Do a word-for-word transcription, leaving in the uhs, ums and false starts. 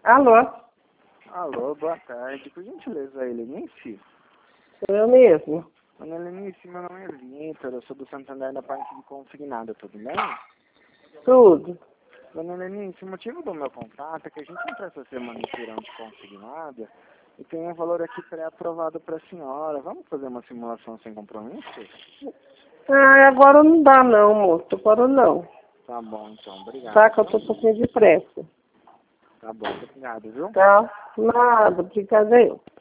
Alô? Alô, boa tarde. Por gentileza, a Helenice? Sou eu mesmo. Dona Helenice, meu nome é Vitor, eu sou do Santander da parte de consignado, tudo bem? Tudo. Dona Helenice, o motivo do meu contato é que a gente entrou essa semana em feirão de consignado e tem um valor aqui pré-aprovado para a senhora. Vamos fazer uma simulação sem compromisso? Ah, agora não dá não, moço. Agora não. Tá bom, então. Obrigado. Tá, que eu tô um pouquinho de pressa. Tá bom, obrigado, viu? Tá? Nada, obrigada eu.